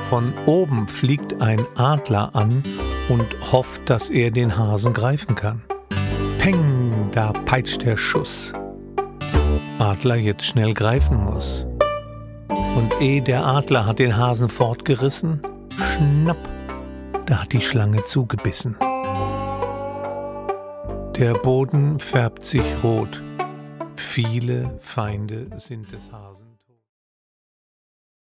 Von oben fliegt ein Adler an und hofft, dass er den Hasen greifen kann. Peng, da peitscht der Schuss. Adler jetzt schnell greifen muss. Und ehe der Adler hat den Hasen fortgerissen, schnapp, da hat die Schlange zugebissen. Der Boden färbt sich rot. Viele Feinde sind des Hasen.